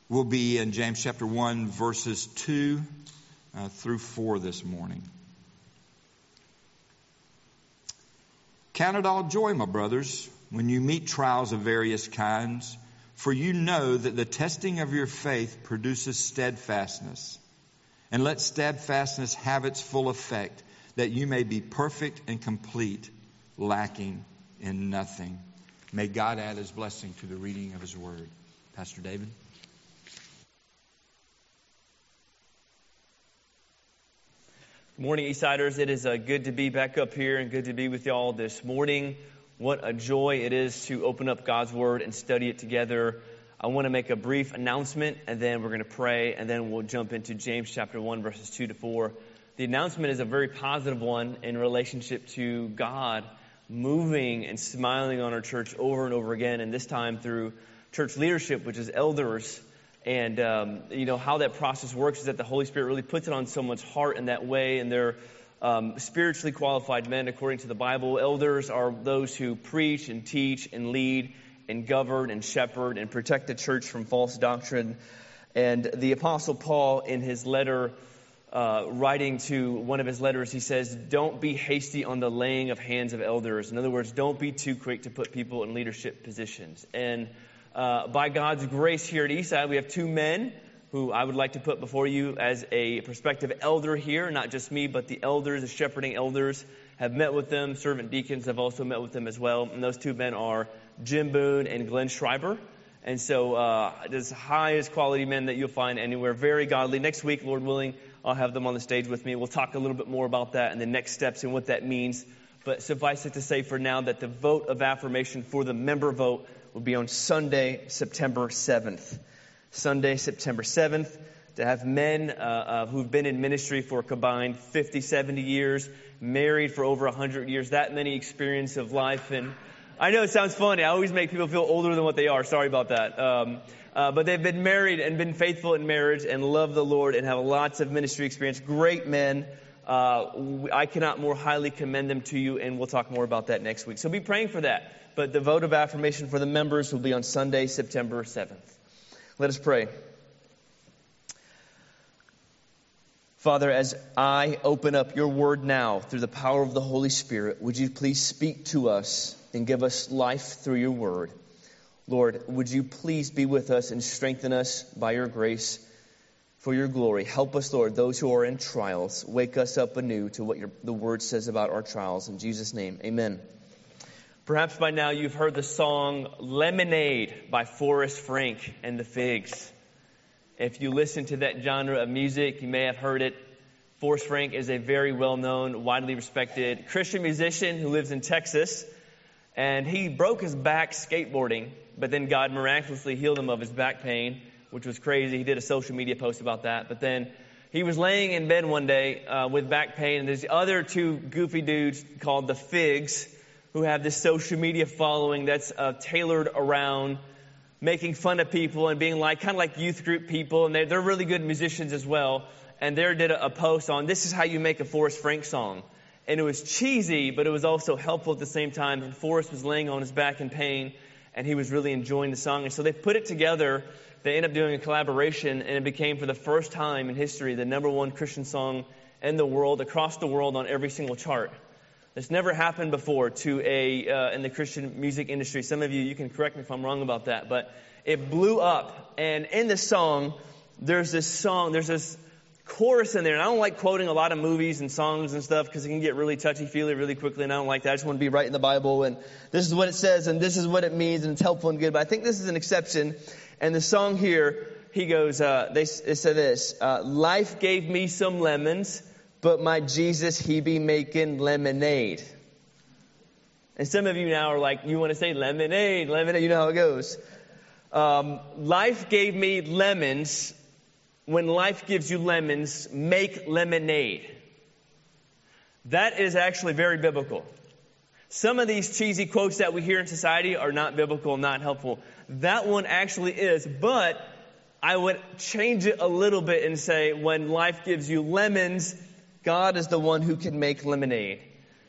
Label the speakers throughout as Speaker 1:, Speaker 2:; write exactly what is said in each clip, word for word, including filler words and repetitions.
Speaker 1: We'll be in James chapter one, verses two uh, through four this morning. Count it all joy, my brothers, when you meet trials of various kinds, for you know that the testing of your faith produces steadfastness. And let steadfastness have its full effect, that you may be perfect and complete, lacking in nothing. May God add His blessing to the reading of His word. Pastor David.
Speaker 2: Good morning, Eastsiders. It is uh, good to be back up here and good to be with y'all this morning. What a joy it is to open up God's Word and study it together. I want to make a brief announcement, and then we're going to pray, and then we'll jump into James chapter one, verses two to four. The announcement is a very positive one in relationship to God moving and smiling on our church over and over again, and this time through church leadership, which is elders. And, um, you know, how that process works is that the Holy Spirit really puts it on someone's heart in that way. And they're um, spiritually qualified men according to the Bible. Elders are those who preach and teach and lead and govern and shepherd and protect the church from false doctrine. And the Apostle Paul, in his letter, uh, writing to one of his letters, he says, don't be hasty on the laying of hands of elders. In other words, don't be too quick to put people in leadership positions. And Uh, by God's grace here at Eastside, we have two men who I would like to put before you as a prospective elder here. Not just me, but the elders, the shepherding elders, have met with them. Servant deacons have also met with them as well. And those two men are Jim Boone and Glenn Schreiber. And so uh, the highest quality men that you'll find anywhere. Very godly. Next week, Lord willing, I'll have them on the stage with me. We'll talk a little bit more about that and the next steps and what that means. But suffice it to say for now that the vote of affirmation for the member vote will be on Sunday, September seventh. Sunday, September seventh, to have men uh, uh, who've been in ministry for a combined fifty, seventy years, married for over one hundred years, that many experience of life. And I know it sounds funny. I always make people feel older than what they are. Sorry about that. Um, uh, but they've been married and been faithful in marriage and love the Lord and have lots of ministry experience. Great men. Uh, I cannot more highly commend them to you, and we'll talk more about that next week. So be praying for that. But the vote of affirmation for the members will be on Sunday, September seventh. Let us pray. Father, as I open up your word now through the power of the Holy Spirit, would you please speak to us and give us life through your word? Lord, would you please be with us and strengthen us by your grace for your glory. Help us, Lord, those who are in trials. Wake us up anew to what your, the word says about our trials. In Jesus' name, amen. Perhaps by now you've heard the song Lemonade by Forrest Frank and the Figs. If you listen to that genre of music, you may have heard it. Forrest Frank is a very well-known, widely respected Christian musician who lives in Texas. And he broke his back skateboarding, but then God miraculously healed him of his back pain, which was crazy. He did a social media post about that. But then he was laying in bed one day uh, with back pain, and there's other two goofy dudes called the Figs, who have this social media following that's uh, tailored around making fun of people and being like kind of like youth group people. And they're, they're really good musicians as well. And they did a, a post on this is how you make a Forrest Frank song. And it was cheesy, but it was also helpful at the same time. And Forrest was laying on his back in pain, and he was really enjoying the song. And so they put it together. They ended up doing a collaboration, and it became for the first time in history the number one Christian song in the world, across the world, on every single chart. It's never happened before to a uh, in the Christian music industry. Some of you, you can correct me if I'm wrong about that, but it blew up. And in the song, there's this song, there's this chorus in there. And I don't like quoting a lot of movies and songs and stuff because it can get really touchy-feely really quickly, and I don't like that. I just want to be right in the Bible, and this is what it says, and this is what it means, and it's helpful and good. But I think this is an exception. And the song here, he goes, uh, they, they say this, uh, life gave me some lemons, but my Jesus, he be making lemonade. And some of you now are like, you want to say lemonade, lemonade, you know how it goes. Um, life gave me lemons. When life gives you lemons, make lemonade. That is actually very biblical. Some of these cheesy quotes that we hear in society are not biblical, not helpful. That one actually is, but I would change it a little bit and say, when life gives you lemons, God is the one who can make lemonade.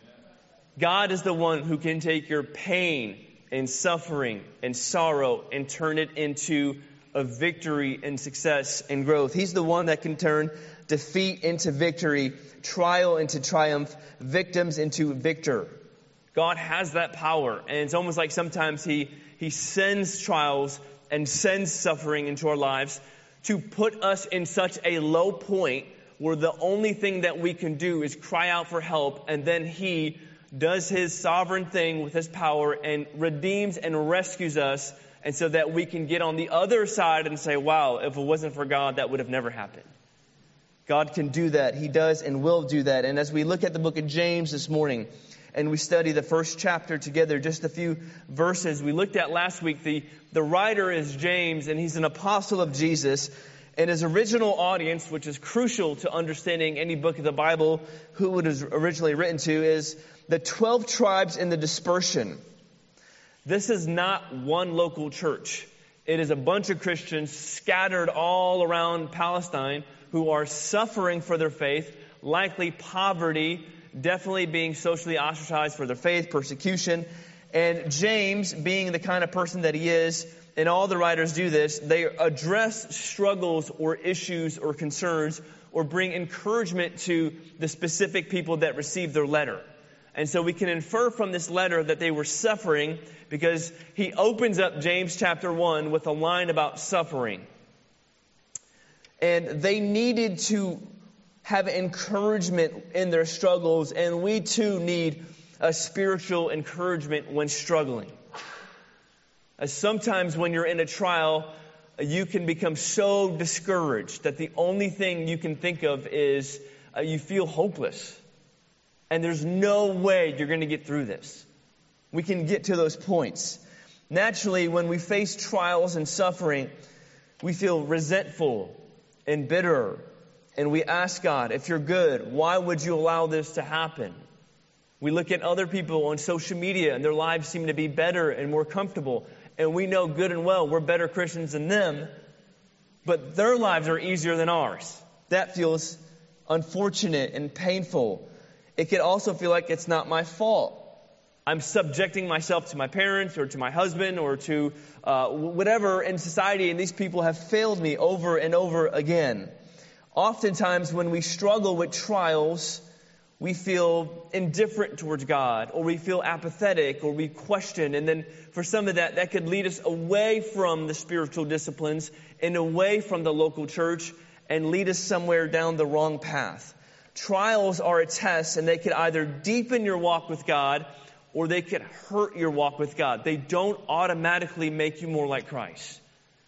Speaker 2: God is the one who can take your pain and suffering and sorrow and turn it into of victory and success and growth. He's the one that can turn defeat into victory, trial into triumph, victims into victor. God has that power. And it's almost like sometimes He, he sends trials and sends suffering into our lives to put us in such a low point where the only thing that we can do is cry out for help, and then He does His sovereign thing with His power and redeems and rescues us, and so that we can get on the other side and say, wow, if it wasn't for God, that would have never happened. God can do that. He does and will do that. And as we look at the book of James this morning, and we study the first chapter together, just a few verses we looked at last week, the, the writer is James, and he's an apostle of Jesus. And his original audience, which is crucial to understanding any book of the Bible, who it was originally written to, is the twelve tribes in the dispersion. This is not one local church. It is a bunch of Christians scattered all around Palestine who are suffering for their faith, likely poverty, definitely being socially ostracized for their faith, persecution. And James, being the kind of person that he is, and all the writers do this, they address struggles or issues or concerns or bring encouragement to the specific people that receive their letter. And so we can infer from this letter that they were suffering because he opens up James chapter one with a line about suffering. And they needed to have encouragement in their struggles, and we too need a spiritual encouragement when struggling. As sometimes when you're in a trial, you can become so discouraged that the only thing you can think of is uh, you feel hopeless. And there's no way you're going to get through this. We can get to those points. Naturally, when we face trials and suffering, we feel resentful and bitter. And we ask God, if you're good, why would you allow this to happen? We look at other people on social media and their lives seem to be better and more comfortable. And we know good and well we're better Christians than them, but their lives are easier than ours. That feels unfortunate and painful. It can also feel like it's not my fault. I'm subjecting myself to my parents or to my husband or to uh, whatever in society, and these people have failed me over and over again. Oftentimes when we struggle with trials, we feel indifferent towards God, or we feel apathetic, or we question. And then for some of that, that could lead us away from the spiritual disciplines and away from the local church and lead us somewhere down the wrong path. Trials are a test, and they could either deepen your walk with God or they could hurt your walk with God. They don't automatically make you more like Christ.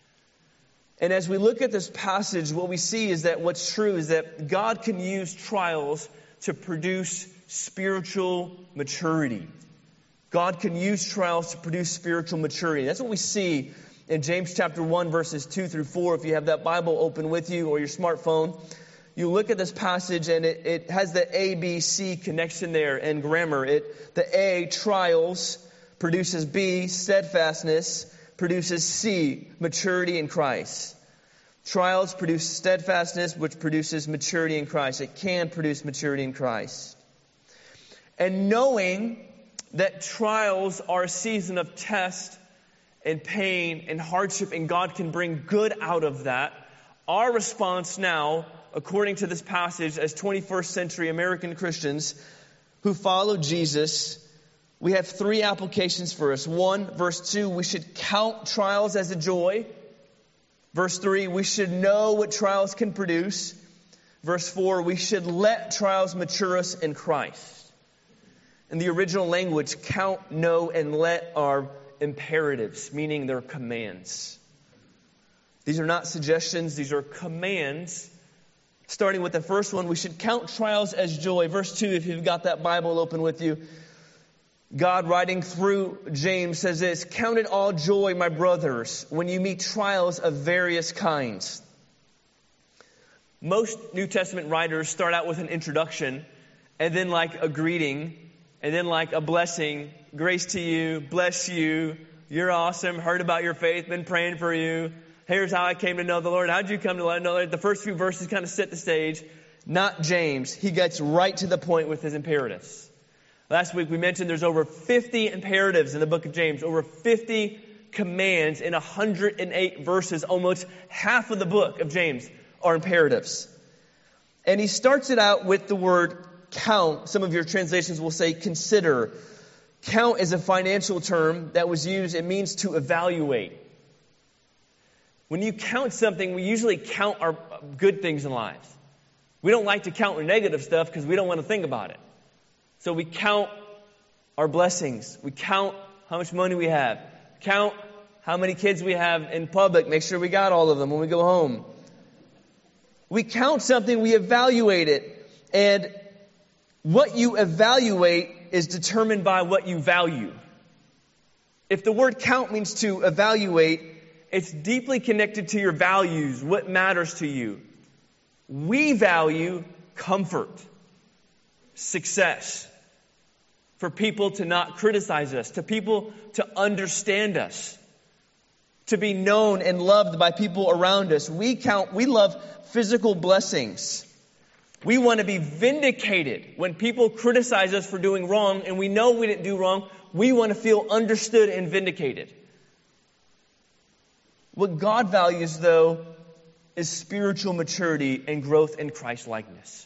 Speaker 2: And as we look at this passage, what we see is that what's true is that God can use trials to produce spiritual maturity. God can use trials to produce spiritual maturity. That's what we see in James chapter one, verses two through four. If you have that Bible open with you or your smartphone, you look at this passage and it, it has the A B C connection there in grammar. It, the A, trials, produces B, steadfastness, produces C, maturity in Christ. Trials produce steadfastness, which produces maturity in Christ. It can produce maturity in Christ. And knowing that trials are a season of test and pain and hardship, and God can bring good out of that, our response now, according to this passage, as twenty-first century American Christians who follow Jesus, we have three applications for us. One, verse two, we should count trials as a joy. Verse three, we should know what trials can produce. Verse four, we should let trials mature us in Christ. In the original language, count, know, and let are imperatives, meaning they're commands. These are not suggestions, these are commands. Starting with the first one, we should count trials as joy. Verse two, if you've got that Bible open with you, God writing through James says this, "Count it all joy, my brothers, when you meet trials of various kinds." Most New Testament writers start out with an introduction and then like a greeting and then like a blessing. Grace to you, bless you, you're awesome, heard about your faith, been praying for you. Here's how I came to know the Lord. How'd you come to know the Lord? The first few verses kind of set the stage. Not James. He gets right to the point with his imperatives. Last week we mentioned there's over fifty imperatives in the book of James, over fifty commands in one hundred eight verses. Almost half of the book of James are imperatives. And he starts it out with the word count. Some of your translations will say consider. Count is a financial term that was used. It means to evaluate. When you count something, we usually count our good things in life. We don't like to count our negative stuff because we don't want to think about it. So we count our blessings. We count how much money we have. Count how many kids we have in public. Make sure we got all of them when we go home. We count something, we evaluate it. And what you evaluate is determined by what you value. If the word count means to evaluate, it's deeply connected to your values, what matters to you. We value comfort, success, for people to not criticize us, to people to understand us, to be known and loved by people around us. We count, we love physical blessings. We want to be vindicated when people criticize us for doing wrong and we know we didn't do wrong. We want to feel understood and vindicated. What God values, though, is spiritual maturity and growth in Christ-likeness.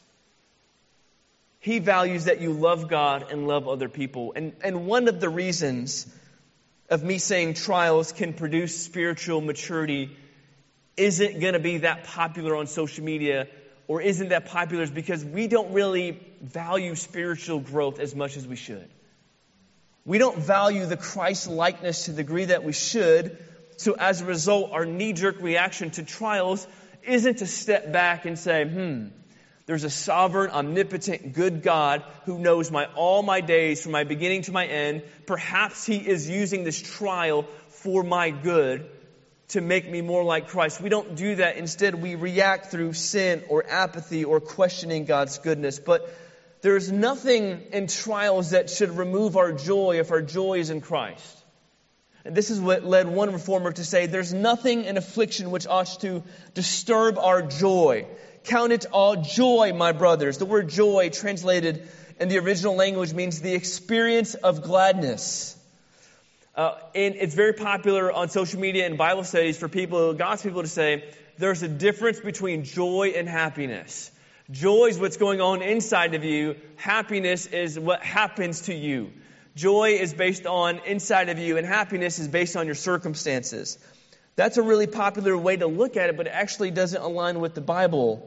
Speaker 2: He values that you love God and love other people. And, and one of the reasons of me saying trials can produce spiritual maturity isn't going to be that popular on social media or isn't that popular is because we don't really value spiritual growth as much as we should. We don't value the Christ-likeness to the degree that we should. So as a result, our knee-jerk reaction to trials isn't to step back and say, hmm, there's a sovereign, omnipotent, good God who knows my all my days from my beginning to my end. Perhaps He is using this trial for my good to make me more like Christ. We don't do that. Instead, we react through sin or apathy or questioning God's goodness. But there's nothing in trials that should remove our joy if our joy is in Christ. And this is what led one reformer to say, there's nothing in affliction which ought to disturb our joy. Count it all joy, my brothers. The word joy, translated in the original language, means the experience of gladness. Uh, and it's very popular on social media and Bible studies for people, God's people, to say there's a difference between joy and happiness. Joy is what's going on inside of you. Happiness is what happens to you. Joy is based on inside of you, and happiness is based on your circumstances. That's a really popular way to look at it, but it actually doesn't align with the Bible.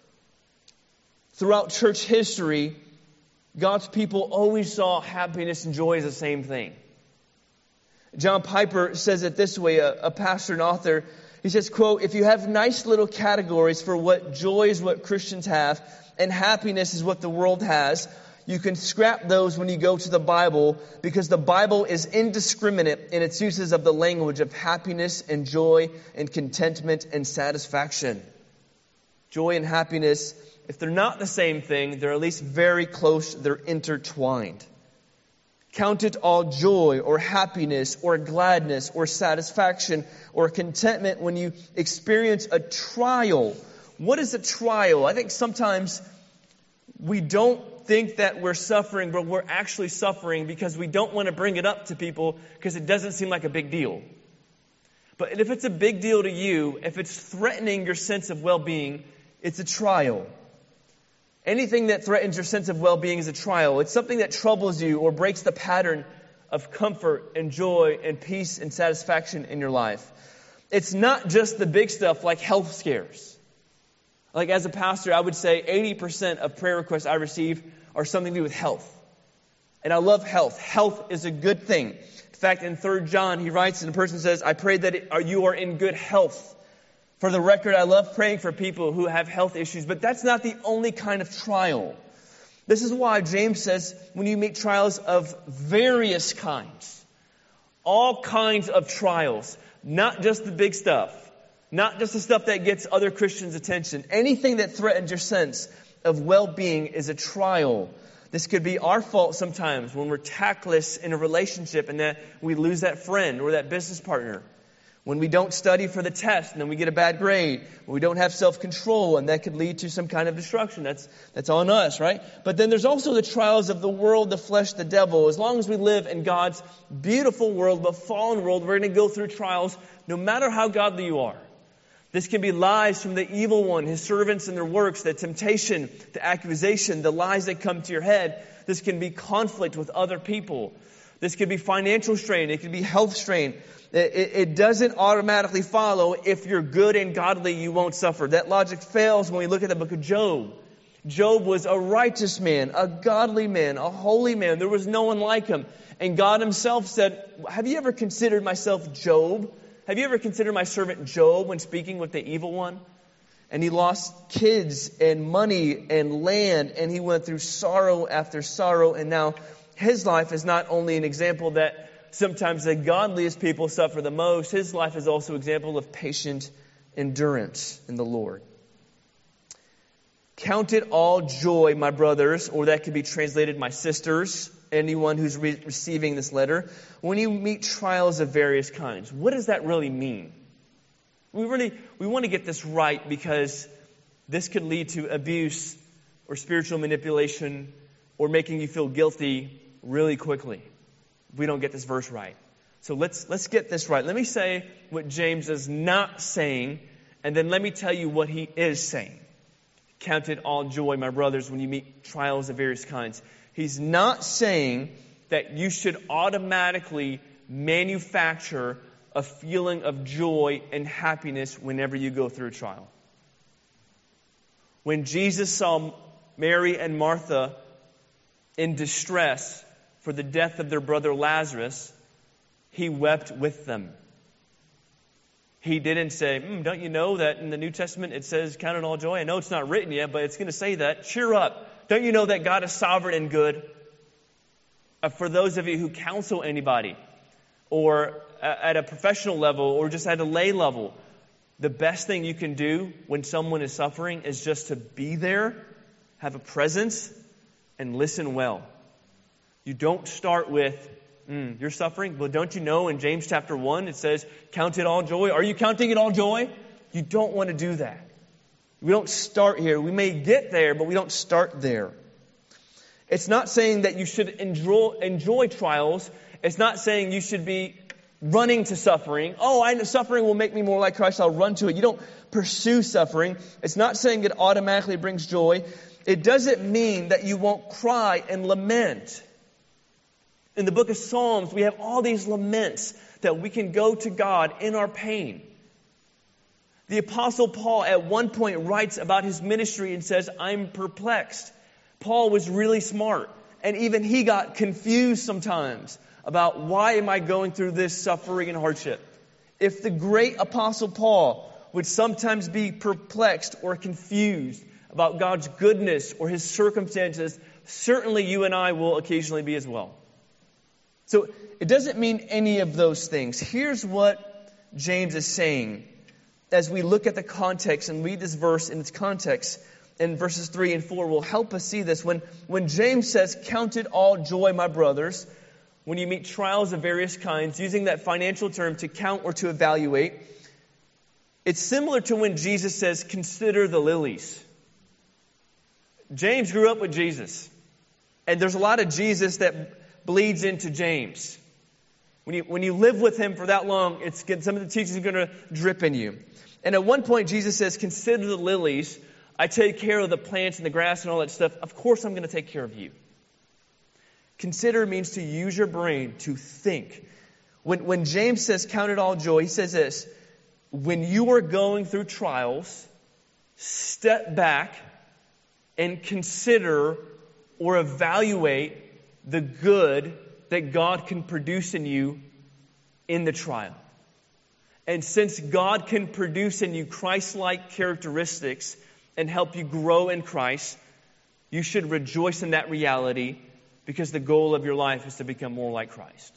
Speaker 2: Throughout church history, God's people always saw happiness and joy as the same thing. John Piper says it this way, a, a pastor and author. He says, quote, if you have nice little categories for what joy is what Christians have and happiness is what the world has, you can scrap those when you go to the Bible because the Bible is indiscriminate in its uses of the language of happiness and joy and contentment and satisfaction. Joy and happiness, if they're not the same thing, they're at least very close, they're intertwined. Count it all joy or happiness or gladness or satisfaction or contentment when you experience a trial. What is a trial? I think sometimes we don't think that we're suffering, but we're actually suffering because we don't want to bring it up to people because it doesn't seem like a big deal. But if it's a big deal to you, if it's threatening your sense of well-being, it's a trial. Anything that threatens your sense of well-being is a trial. It's something that troubles you or breaks the pattern of comfort and joy and peace and satisfaction in your life. It's not just the big stuff like health scares. Like as a pastor, I would say eighty percent of prayer requests I receive are something to do with health. And I love health. Health is a good thing. In fact, in Third John, he writes, and the person says, I pray that it, you are in good health. For the record, I love praying for people who have health issues, but that's not the only kind of trial. This is why James says when you meet trials of various kinds, all kinds of trials, not just the big stuff, not just the stuff that gets other Christians' attention. Anything that threatens your sense of well-being is a trial. This could be our fault sometimes when we're tactless in a relationship and that we lose that friend or that business partner. When we don't study for the test and then we get a bad grade. When we don't have self-control and that could lead to some kind of destruction. That's, that's on us, right? But then there's also the trials of the world, the flesh, the devil. As long as we live in God's beautiful world, but fallen world, we're going to go through trials no matter how godly you are. This can be lies from the evil one, his servants and their works, the temptation, the accusation, the lies that come to your head. This can be conflict with other people. This could be financial strain. It could be health strain. It, it doesn't automatically follow if you're good and godly, you won't suffer. That logic fails when we look at the book of Job. Job was a righteous man, a godly man, a holy man. There was no one like him. And God himself said, have you ever considered myself Job? Have you ever considered my servant Job when speaking with the evil one? And he lost kids and money and land, and he went through sorrow after sorrow. And now his life is not only an example that sometimes the godliest people suffer the most. His life is also an example of patient endurance in the Lord. Count it all joy, my brothers, or that could be translated my sisters, anyone who's re- receiving this letter, when you meet trials of various kinds. What does that really mean? We really, we want to get this right because this could lead to abuse or spiritual manipulation or making you feel guilty really quickly. We don't get this verse right. So let's let's get this right. Let me say what James is not saying, and then let me tell you what he is saying. Count it all joy, my brothers, when you meet trials of various kinds. He's not saying that you should automatically manufacture a feeling of joy and happiness whenever you go through a trial. When Jesus saw Mary and Martha in distress for the death of their brother Lazarus, he wept with them. He didn't say, mm, don't you know that in the New Testament it says, count it all joy? I know it's not written yet, but it's going to say that. Cheer up. Don't you know that God is sovereign and good? Uh, for those of you who counsel anybody, or uh, at a professional level, or just at a lay level, the best thing you can do when someone is suffering is just to be there, have a presence, and listen well. You don't start with, mm, you're suffering? Well, don't you know in James chapter one it says, count it all joy? Are you counting it all joy? You don't want to do that. We don't start here. We may get there, but we don't start there. It's not saying that you should enjoy, enjoy trials. It's not saying you should be running to suffering. Oh, I know suffering will make me more like Christ. I'll run to it. You don't pursue suffering. It's not saying it automatically brings joy. It doesn't mean that you won't cry and lament. In the book of Psalms, we have all these laments that we can go to God in our pain. The Apostle Paul at one point writes about his ministry and says, I'm perplexed. Paul was really smart, and even he got confused sometimes about why am I going through this suffering and hardship. If the great Apostle Paul would sometimes be perplexed or confused about God's goodness or his circumstances, certainly you and I will occasionally be as well. So it doesn't mean any of those things. Here's what James is saying as we look at the context and read this verse in its context. In verses three and four will help us see this. When, when James says, count it all joy, my brothers, when you meet trials of various kinds, using that financial term to count or to evaluate, it's similar to when Jesus says, consider the lilies. James grew up with Jesus. And there's a lot of Jesus that bleeds into James. When you, when you live with him for that long, it's some of the teachings are going to drip in you. And at one point, Jesus says, consider the lilies. I take care of the plants and the grass and all that stuff. Of course, I'm going to take care of you. Consider means to use your brain, to think. When, when James says, count it all joy, he says this, when you are going through trials, step back and consider or evaluate the good that God can produce in you in the trial. And since God can produce in you Christ-like characteristics and help you grow in Christ, you should rejoice in that reality because the goal of your life is to become more like Christ.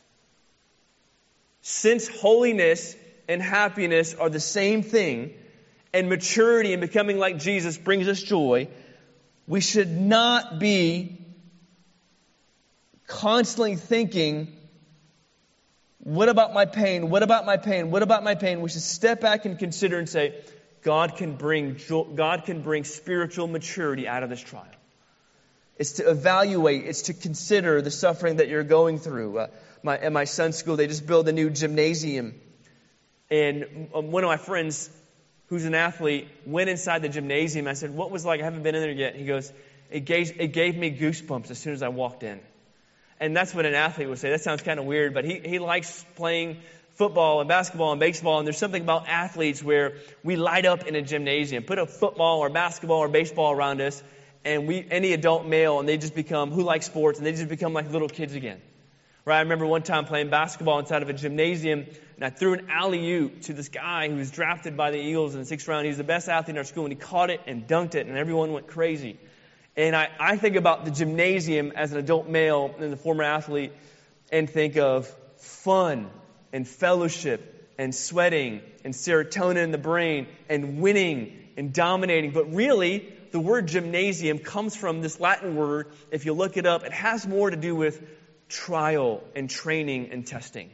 Speaker 2: Since holiness and happiness are the same thing, and maturity and becoming like Jesus brings us joy, we should not be constantly thinking, what about my pain? What about my pain? What about my pain? We should step back and consider and say, God can bring God can bring spiritual maturity out of this trial. It's to evaluate. It's to consider the suffering that you're going through. Uh, my, at my son's school, they just built a new gymnasium. And um, one of my friends, who's an athlete, went inside the gymnasium. I said, what was it like? I haven't been in there yet. He goes, it gave, it gave me goosebumps as soon as I walked in. And that's what an athlete would say. That sounds kind of weird, but he, he likes playing football and basketball and baseball. And there's something about athletes where we light up in a gymnasium. Put a football or basketball or baseball around us, and we any adult male, and they just become, who likes sports, and they just become like little kids again. Right? I remember one time playing basketball inside of a gymnasium, and I threw an alley-oop to this guy who was drafted by the Eagles in the sixth round. He was the best athlete in our school, and he caught it and dunked it, and everyone went crazy. And I, I think about the gymnasium as an adult male and a former athlete, and think of fun and fellowship and sweating and serotonin in the brain and winning and dominating. But really, the word gymnasium comes from this Latin word. If you look it up, it has more to do with trial and training and testing.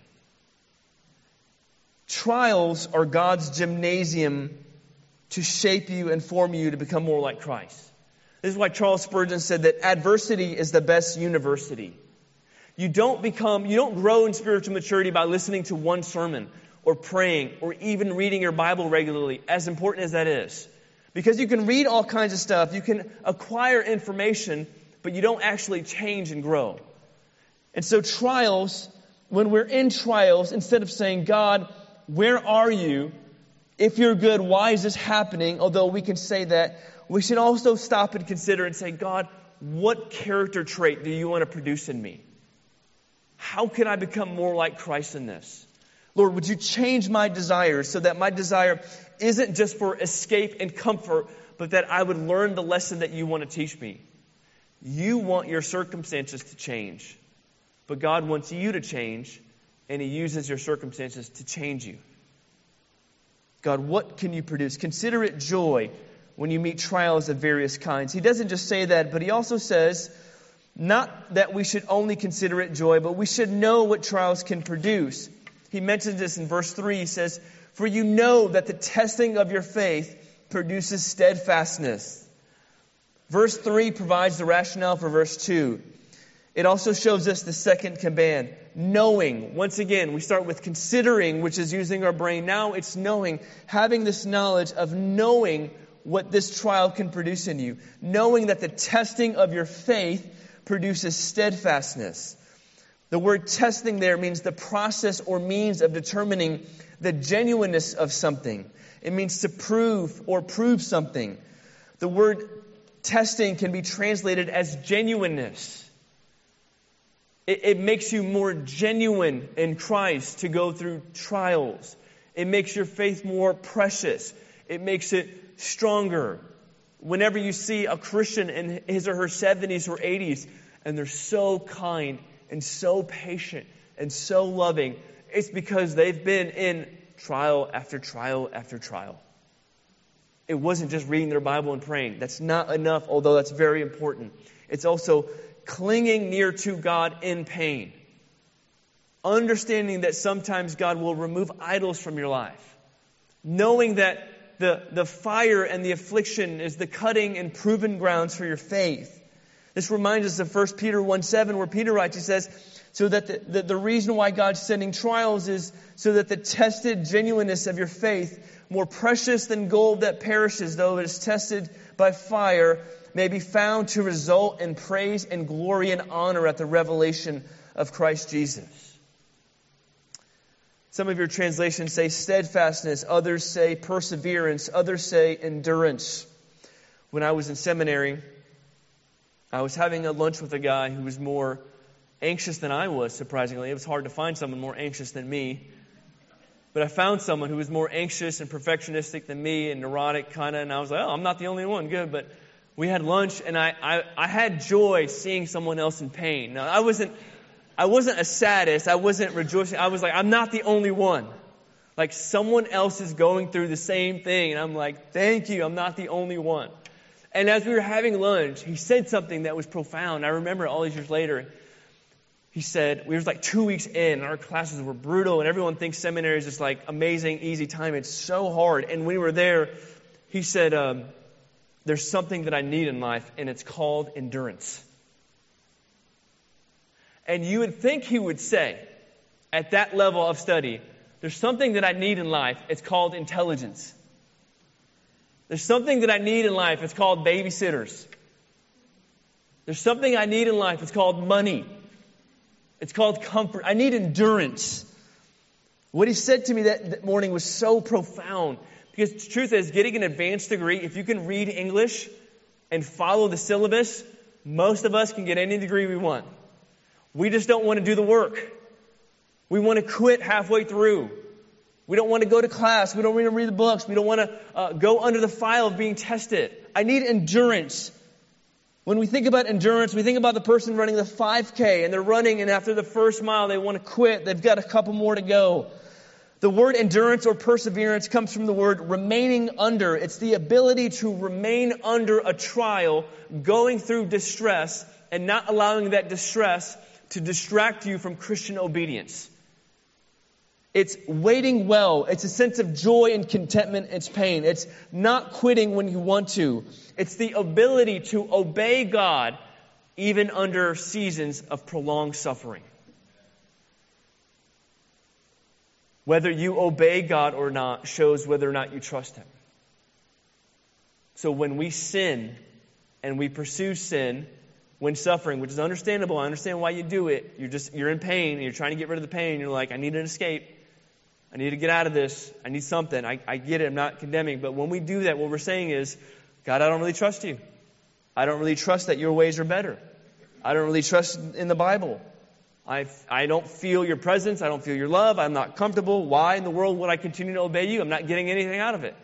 Speaker 2: Trials are God's gymnasium to shape you and form you to become more like Christ. This is why Charles Spurgeon said that adversity is the best university. You don't become, you don't grow in spiritual maturity by listening to one sermon or praying or even reading your Bible regularly, as important as that is. Because you can read all kinds of stuff, you can acquire information, but you don't actually change and grow. And so trials, when we're in trials, instead of saying, God, where are you? If you're good, why is this happening? Although we can say that, we should also stop and consider and say, God, what character trait do you want to produce in me? How can I become more like Christ in this? Lord, would you change my desires so that my desire isn't just for escape and comfort, but that I would learn the lesson that you want to teach me? You want your circumstances to change, but God wants you to change, and He uses your circumstances to change you. God, what can you produce? Consider it joy when you meet trials of various kinds. He doesn't just say that, but He also says, not that we should only consider it joy, but we should know what trials can produce. He mentions this in verse three. He says, for you know that the testing of your faith produces steadfastness. Verse three provides the rationale for verse two. It also shows us the second command, knowing. Once again, we start with considering, which is using our brain. Now it's knowing, having this knowledge of knowing what this trial can produce in you. Knowing that the testing of your faith produces steadfastness. The word testing there means the process or means of determining the genuineness of something. It means to prove or prove something. The word testing can be translated as genuineness. It, it makes you more genuine in Christ to go through trials. It makes your faith more precious. It makes it stronger. Whenever you see a Christian in his or her seventies or eighties, and they're so kind and so patient and so loving, it's because they've been in trial after trial after trial. It wasn't just reading their Bible and praying. That's not enough, although that's very important. It's also clinging near to God in pain. Understanding that sometimes God will remove idols from your life. Knowing that the, the fire and the affliction is the cutting and proven grounds for your faith. This reminds us of First Peter one seven, where Peter writes, he says, so that the, the, the reason why God's sending trials is so that the tested genuineness of your faith, more precious than gold that perishes, though it is tested by fire, may be found to result in praise and glory and honor at the revelation of Christ Jesus. Some of your translations say steadfastness, others say perseverance, others say endurance. When I was in seminary, I was having a lunch with a guy who was more anxious than I was, surprisingly. It was hard to find someone more anxious than me. But I found someone who was more anxious and perfectionistic than me and neurotic kind of, and I was like, oh, I'm not the only one. Good. But we had lunch, and I, I, I had joy seeing someone else in pain. Now, I wasn't, I wasn't a sadist. I wasn't rejoicing. I was like, I'm not the only one. Like, someone else is going through the same thing. And I'm like, thank you. I'm not the only one. And as we were having lunch, he said something that was profound. I remember all these years later. he said, we were like two weeks in, and our classes were brutal, and everyone thinks seminary is just like amazing, easy time. It's so hard. And when we were there, he said, um, there's something that I need in life, and it's called endurance. And you would think he would say, at that level of study, there's something that I need in life, it's called intelligence. There's something that I need in life, it's called babysitters. There's something I need in life, it's called money. It's called comfort. I need endurance. What he said to me that, that morning was so profound. Because the truth is, getting an advanced degree, if you can read English and follow the syllabus, most of us can get any degree we want. We just don't want to do the work. We want to quit halfway through. We don't want to go to class. We don't want to read the books. We don't want to uh, go under the file of being tested. I need endurance. When we think about endurance, we think about the person running the five K, and they're running, and after the first mile, they want to quit. They've got a couple more to go. The word endurance or perseverance comes from the word remaining under. It's the ability to remain under a trial, going through distress, and not allowing that distress to distract you from Christian obedience. It's waiting well. It's a sense of joy and contentment. It's pain. It's not quitting when you want to. It's the ability to obey God even under seasons of prolonged suffering. Whether you obey God or not shows whether or not you trust Him. So when we sin and we pursue sin when suffering, which is understandable, I understand why you do it. You're just you're in pain and you're trying to get rid of the pain. You're like, I need an escape. I need to get out of this. I need something. I, I get it. I'm not condemning. But when we do that, what we're saying is, God, I don't really trust you. I don't really trust that your ways are better. I don't really trust in the Bible. I, I don't feel your presence. I don't feel your love. I'm not comfortable. Why in the world would I continue to obey you? I'm not getting anything out of it.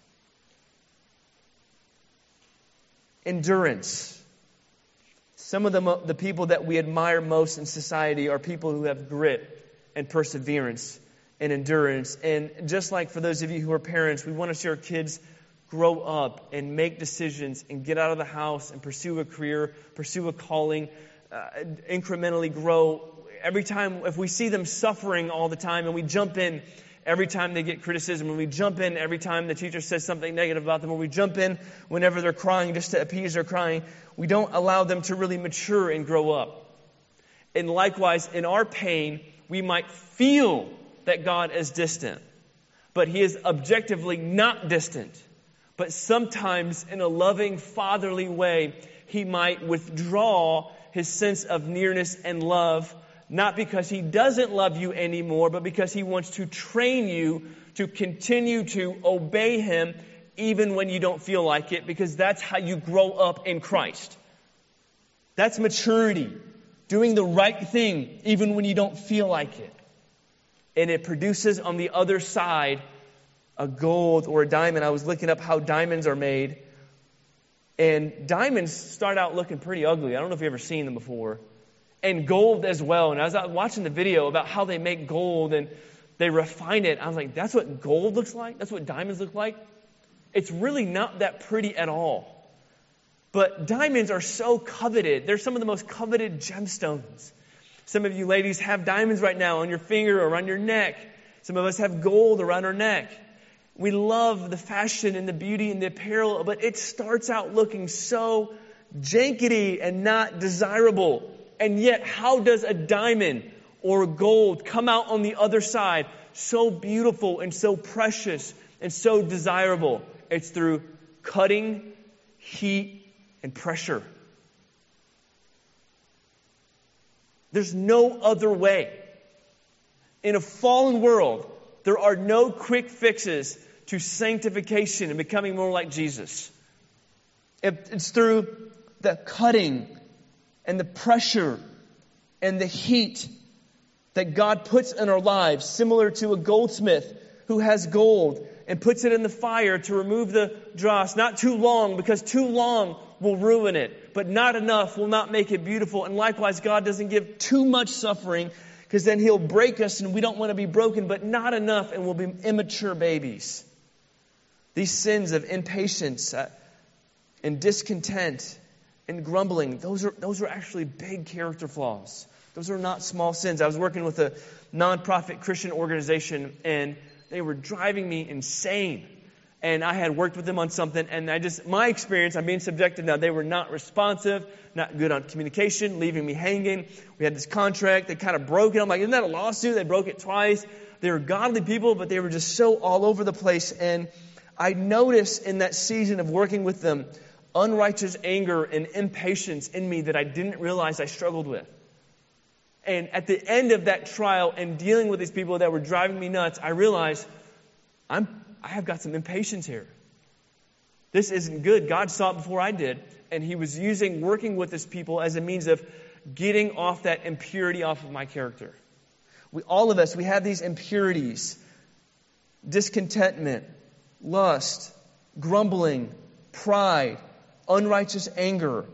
Speaker 2: Endurance. Some of the, the people that we admire most in society are people who have grit and perseverance and endurance. And just like for those of you who are parents, we want to see our kids grow up and make decisions and get out of the house and pursue a career, pursue a calling, uh, incrementally grow. Every time, if we see them suffering all the time and we jump in every time they get criticism, and we jump in every time the teacher says something negative about them, or we jump in whenever they're crying just to appease their crying, we don't allow them to really mature and grow up. And likewise, in our pain, we might feel that God is distant, but He is objectively not distant. But sometimes in a loving, fatherly way, He might withdraw His sense of nearness and love, not because He doesn't love you anymore, but because He wants to train you to continue to obey Him even when you don't feel like it, because that's how you grow up in Christ. That's maturity, doing the right thing even when you don't feel like it. And it produces on the other side a gold or a diamond. I was looking up how diamonds are made. And diamonds start out looking pretty ugly. I don't know if you've ever seen them before. And gold as well. And I was out watching the video about how they make gold and they refine it. I was like, that's what gold looks like? That's what diamonds look like? It's really not that pretty at all. But diamonds are so coveted. They're some of the most coveted gemstones. Some of you ladies have diamonds right now on your finger or around your neck. Some of us have gold around our neck. We love the fashion and the beauty and the apparel, but it starts out looking so jankety and not desirable. And yet, how does a diamond or gold come out on the other side so beautiful and so precious and so desirable? It's through cutting, heat, and pressure. There's no other way. In a fallen world, there are no quick fixes to sanctification and becoming more like Jesus. It's through the cutting and the pressure and the heat that God puts in our lives, similar to a goldsmith who has gold and puts it in the fire to remove the dross. Not too long, because too long will ruin it, but not enough will not make it beautiful. And likewise, God doesn't give too much suffering, because then He'll break us and we don't want to be broken, but not enough and we'll be immature babies. These sins of impatience uh, and discontent and grumbling, those are those are actually big character flaws. Those are not small sins. I was working with a nonprofit Christian organization, and they were driving me insane. And I had worked with them on something, and I just, my experience, I'm being subjective now, they were not responsive, not good on communication, leaving me hanging. We had this contract, they kind of broke it. I'm like, isn't that a lawsuit? They broke it twice. They were godly people, but they were just so all over the place. And I noticed in that season of working with them, unrighteous anger and impatience in me that I didn't realize I struggled with. And at the end of that trial and dealing with these people that were driving me nuts, I realized I'm, I have got some impatience here. This isn't good. God saw it before I did. And He was using working with His people as a means of getting off that impurity off of my character. We, all of us, we have these impurities. Discontentment, lust, grumbling, pride, unrighteous anger.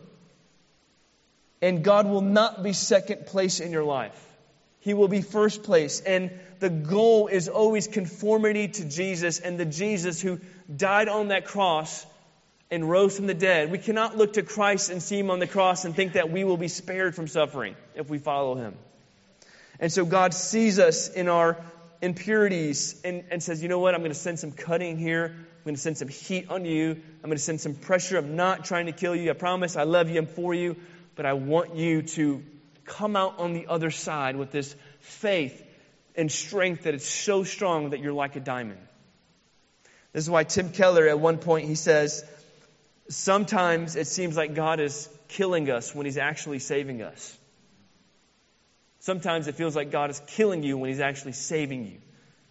Speaker 2: And God will not be second place in your life. He will be first place. And the goal is always conformity to Jesus and the Jesus who died on that cross and rose from the dead. We cannot look to Christ and see Him on the cross and think that we will be spared from suffering if we follow Him. And so God sees us in our impurities and, and says, you know what, I'm going to send some cutting here. I'm going to send some heat on you. I'm going to send some pressure. I'm not trying to kill you. I promise I love you. I'm for you. But I want you to come out on the other side with this faith and strength that is so strong that you're like a diamond. This is why Tim Keller at one point, he says, sometimes it seems like God is killing us when He's actually saving us. Sometimes it feels like God is killing you when He's actually saving you.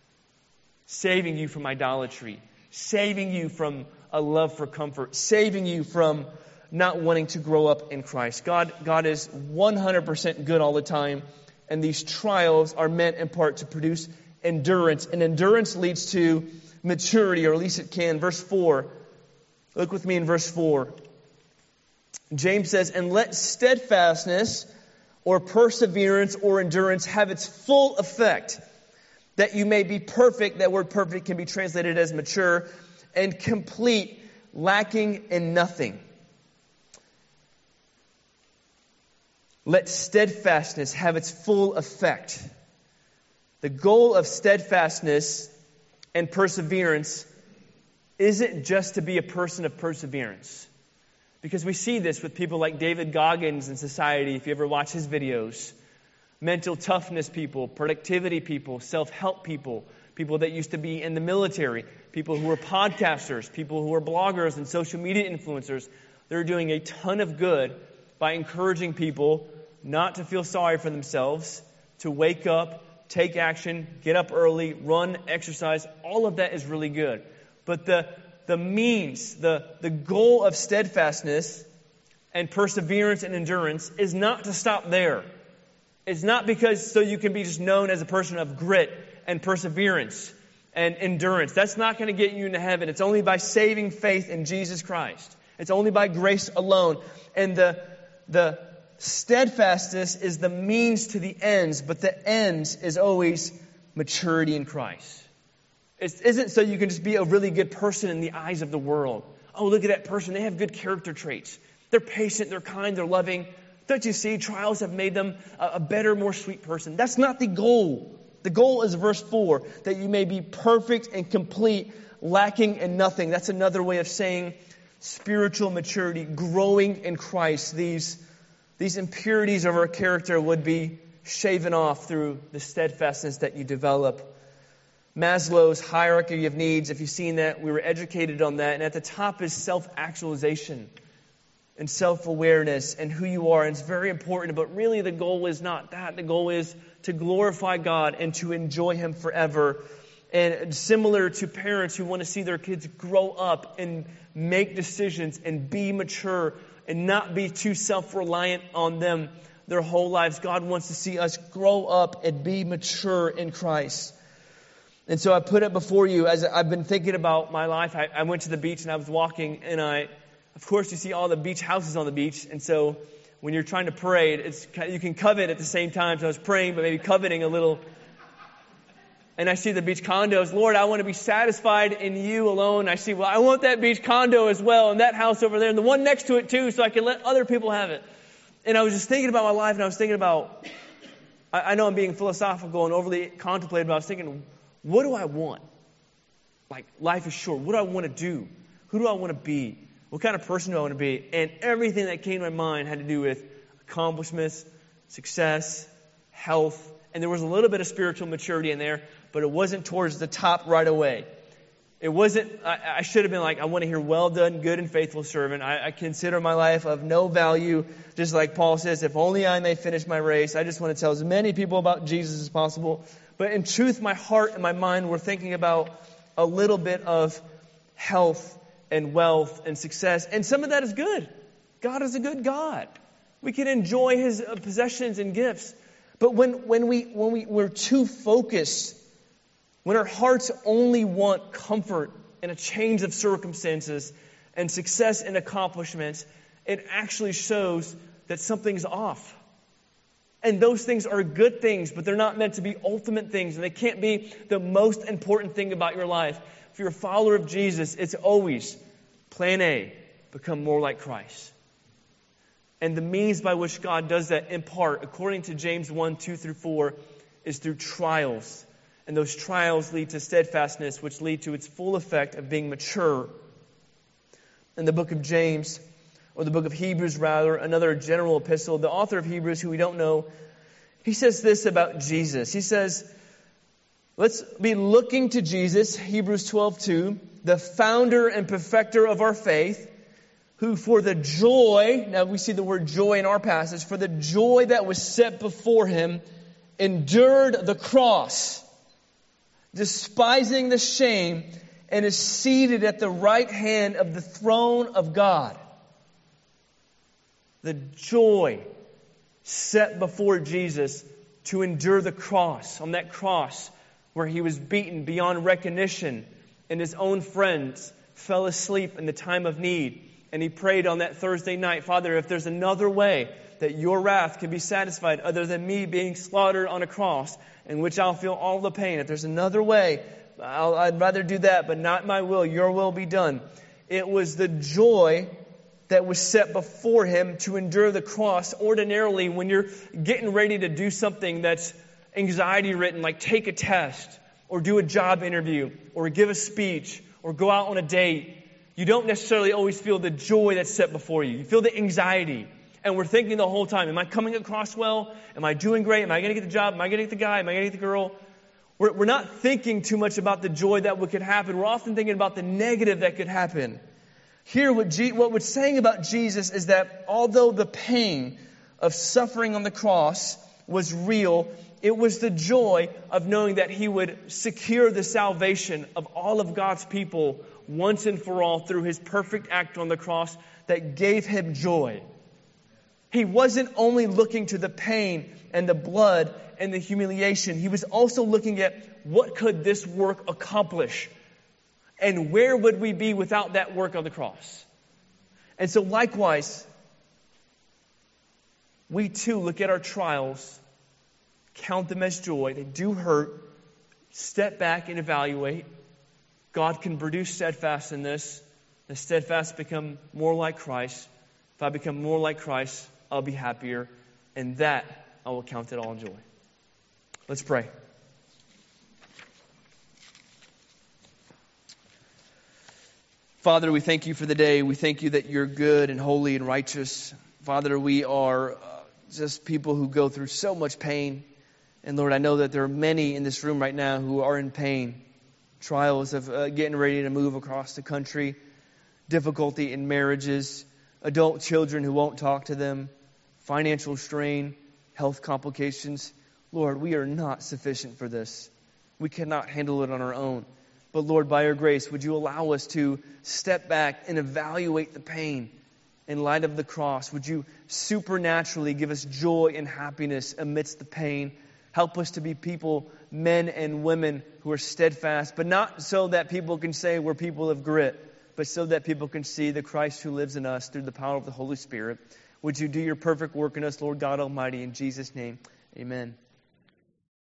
Speaker 2: Saving you from idolatry. Saving you from a love for comfort. Saving you from not wanting to grow up in Christ. God, God is one hundred percent good all the time. And these trials are meant in part to produce endurance. And endurance leads to maturity, or at least it can. Verse four. Look with me in verse four. James says, and let steadfastness or perseverance or endurance have its full effect, that you may be perfect. That word perfect can be translated as mature and complete, lacking in nothing. Let steadfastness have its full effect. The goal of steadfastness and perseverance isn't just to be a person of perseverance. Because we see this with people like David Goggins in society, if you ever watch his videos. Mental toughness people, productivity people, self-help people, people that used to be in the military, people who are podcasters, people who are bloggers and social media influencers. They're doing a ton of good by encouraging people not to feel sorry for themselves, to wake up, take action, get up early, run, exercise. All of that is really good. But the, the means, the, the goal of steadfastness and perseverance and endurance is not to stop there. It's not because so you can be just known as a person of grit and perseverance and endurance. That's not going to get you into heaven. It's only by saving faith in Jesus Christ. It's only by grace alone. And the, the steadfastness is the means to the ends, but the ends is always maturity in Christ. It isn't so you can just be a really good person in the eyes of the world. Oh, look at that person. They have good character traits. They're patient, they're kind, they're loving. Don't you see? Trials have made them a better, more sweet person. That's not the goal. The goal is verse four, that you may be perfect and complete, lacking in nothing. That's another way of saying spiritual maturity, growing in Christ. These, these impurities of our character would be shaven off through the steadfastness that you develop. Maslow's hierarchy of needs, if you've seen that, we were educated on that. And at the top is self-actualization and self-awareness and who you are. And it's very important, but really the goal is not that. The goal is to glorify God and to enjoy Him forever. And similar to parents who want to see their kids grow up and make decisions and be mature and not be too self-reliant on them their whole lives, God wants to see us grow up and be mature in Christ. And so I put it before you as I've been thinking about my life. I, I went to the beach and I was walking, and I, of course, you see all the beach houses on the beach. And so when you're trying to pray, it's you can covet at the same time. So I was praying, but maybe coveting a little. And I see the beach condos. Lord, I want to be satisfied in you alone. I see, well, I want that beach condo as well, and that house over there, and the one next to it too, so I can let other people have it. And I was just thinking about my life, and I was thinking about I, I know I'm being philosophical and overly contemplative, but I was thinking, what do I want? Like, life is short. What do I want to do? Who do I want to be? What kind of person do I want to be? And everything that came to my mind had to do with accomplishments, success, health, and there was a little bit of spiritual maturity in there, but it wasn't towards the top right away. It wasn't, I, I should have been like, I want to hear, well done, good and faithful servant. I, I consider my life of no value, just like Paul says, if only I may finish my race. I just want to tell as many people about Jesus as possible. But in truth, my heart and my mind were thinking about a little bit of health and wealth and success. And some of that is good. God is a good God. We can enjoy His possessions and gifts. But when, when, we, when we, we're too focused, when our hearts only want comfort and a change of circumstances and success and accomplishments, it actually shows that something's off. And those things are good things, but they're not meant to be ultimate things, and they can't be the most important thing about your life. If you're a follower of Jesus, it's always plan A, become more like Christ. And the means by which God does that, in part, according to James one, two through four, is through trials. And those trials lead to steadfastness, which lead to its full effect of being mature. In the book of James, or the book of Hebrews rather, another general epistle, the author of Hebrews, who we don't know, he says this about Jesus. He says, let's be looking to Jesus, Hebrews twelve two, the founder and perfecter of our faith, who for the joy, now we see the word joy in our passage, for the joy that was set before him, endured the cross, despising the shame, and is seated at the right hand of the throne of God. The joy set before Jesus to endure the cross. On that cross where He was beaten beyond recognition and His own friends fell asleep in the time of need. And He prayed on that Thursday night, Father, if there's another way that your wrath can be satisfied other than me being slaughtered on a cross in which I'll feel all the pain. If there's another way, I'll, I'd rather do that, but not my will, your will be done. It was the joy that was set before Him to endure the cross. Ordinarily, when you're getting ready to do something that's anxiety ridden, like take a test, or do a job interview, or give a speech, or go out on a date, you don't necessarily always feel the joy that's set before you. You feel the anxiety. And we're thinking the whole time, am I coming across well? Am I doing great? Am I going to get the job? Am I going to get the guy? Am I going to get the girl? We're, we're not thinking too much about the joy that could happen. We're often thinking about the negative that could happen. Here, what, G, what we're saying about Jesus is that although the pain of suffering on the cross was real, it was the joy of knowing that He would secure the salvation of all of God's people once and for all through His perfect act on the cross that gave Him joy. He wasn't only looking to the pain and the blood and the humiliation. He was also looking at what could this work accomplish? And where would we be without that work on the cross? And so likewise, we too look at our trials, count them as joy. They do hurt. Step back and evaluate. God can produce steadfast in this. The steadfast become more like Christ. If I become more like Christ, I'll be happier. And that I will count it all joy. Let's pray. Father, we thank You for the day. We thank You that You're good and holy and righteous. Father, we are uh, just people who go through so much pain. And Lord, I know that there are many in this room right now who are in pain. Trials of uh, getting ready to move across the country. Difficulty in marriages. Adult children who won't talk to them. Financial strain. Health complications. Lord, we are not sufficient for this. We cannot handle it on our own. But Lord, by Your grace, would You allow us to step back and evaluate the pain in light of the cross? Would You supernaturally give us joy and happiness amidst the pain? Help us to be people, men and women, who are steadfast, but not so that people can say we're people of grit, but so that people can see the Christ who lives in us through the power of the Holy Spirit. Would You do Your perfect work in us, Lord God Almighty, in Jesus' name, amen.